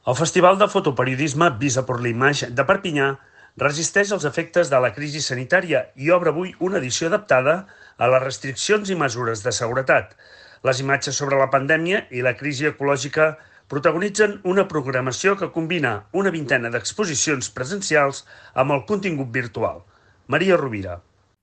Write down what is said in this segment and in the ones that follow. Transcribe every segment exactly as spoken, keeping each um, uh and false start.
El Festival de Fotoperiodisme Visa por l'Image de Perpinyà resisteix els efectes de la crisi sanitària i obre avui una edició adaptada a les restriccions i mesures de seguretat. Les imatges sobre la pandèmia i la crisi ecològica protagonitzen una programació que combina una vintena d'exposicions presencials amb el contingut virtual. Maria Rovira.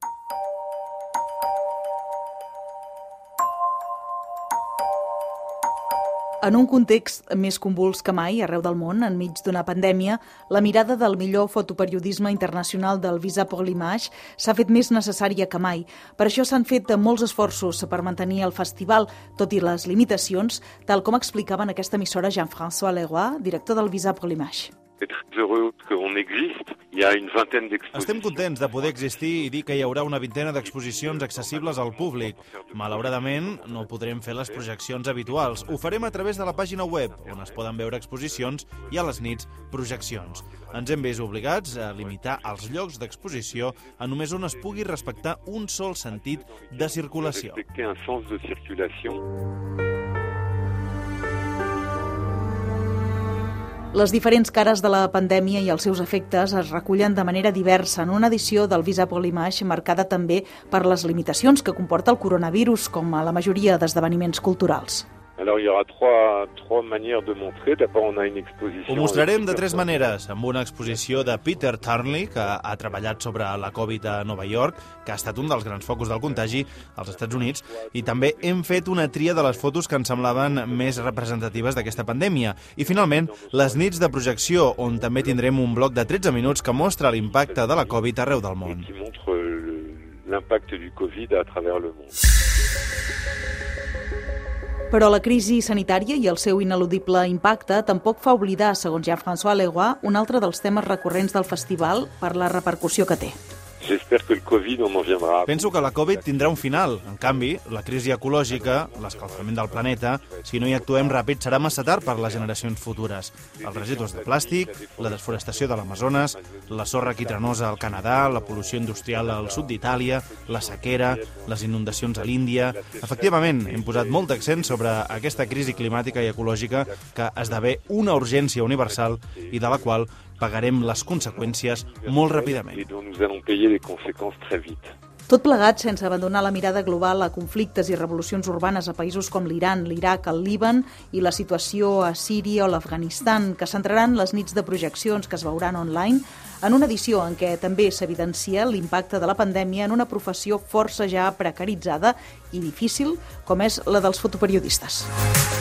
En un context més convuls que mai arreu del món, enmig d'una pandèmia, la mirada del millor fotoperiodisme internacional del Visa pour l'Image s'ha fet més necessària que mai. Per això s'han fet molts esforços per mantenir el festival, tot i les limitacions, tal com explicava en aquesta emissora Jean-François Leroy, director del Visa pour l'Image. Estem contents de poder existir i dir que hi haurà una vintena d'exposicions accessibles al públic. Malauradament, no podrem fer les projeccions habituals. Ho farem a través de la pàgina web, on es poden veure exposicions i a les nits projeccions. Ens hem vist obligats a limitar els llocs d'exposició a només on es pugui respectar un sol sentit de circulació. Les diferents cares de la pandèmia i els seus efectes es recullen de manera diversa en una edició del Visa pour l'Image marcada també per les limitacions que comporta el coronavirus, com a la majoria d'esdeveniments culturals. Alors, il y aura trois, trois manières de montrer. D'abord, on a une exposition... Ho mostrarem de tres maneres, amb una exposició de Peter Tarnley, que ha treballat sobre la Covid a Nova York, que ha estat un dels grans focus del contagi als Estats Units, i també hem fet una tria de les fotos que ens semblaven més representatives d'aquesta pandèmia. I, finalment, les nits de projecció, on també tindrem un bloc de tretze minuts que mostra l'impacte de la Covid arreu del món. Qui montre l'impacte du Covid a travers le món. Però la crisi sanitària i el seu ineludible impacte tampoc fa oblidar, segons Jean-François Leroy, un altre dels temes recurrents del festival per la repercussió que té. J'espère que el Covid on en viendra. Penso que la Covid tindrà un final. En canvi, la crisi ecològica, l'escalfament del planeta, si no hi actuem ràpid, serà massa tard per les generacions futures. Els residus de plàstic, la desforestació de l'Amazones, la sorra quitranosa al Canadà, la pol·lució industrial al sud d'Itàlia, la sequera, les inundacions a l'Índia... Efectivament, hem posat molt d'accent sobre aquesta crisi climàtica i ecològica que esdevé una urgència universal i de la qual pagarem les conseqüències molt ràpidament. Tot plegat sense abandonar la mirada global a conflictes i revolucions urbanes a països com l'Iran, l'Iraq, el Líban i la situació a Síria o l'Afganistan, que centraran les nits de projeccions que es veuran online en una edició en què també s'evidencia l'impacte de la pandèmia en una professió força ja precaritzada i difícil com és la dels fotoperiodistes.